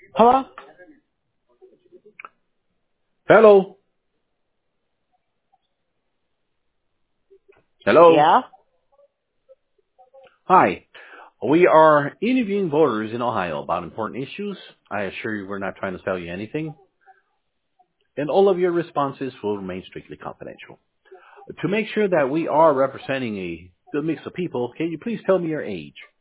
Hello? Hello. Hello. Yeah? Hi. We are interviewing voters in Ohio about important issues. I assure you we're not trying to sell you anything, and all of your responses will remain strictly confidential. To make sure that we are representing a good mix of people, can you please tell me your age?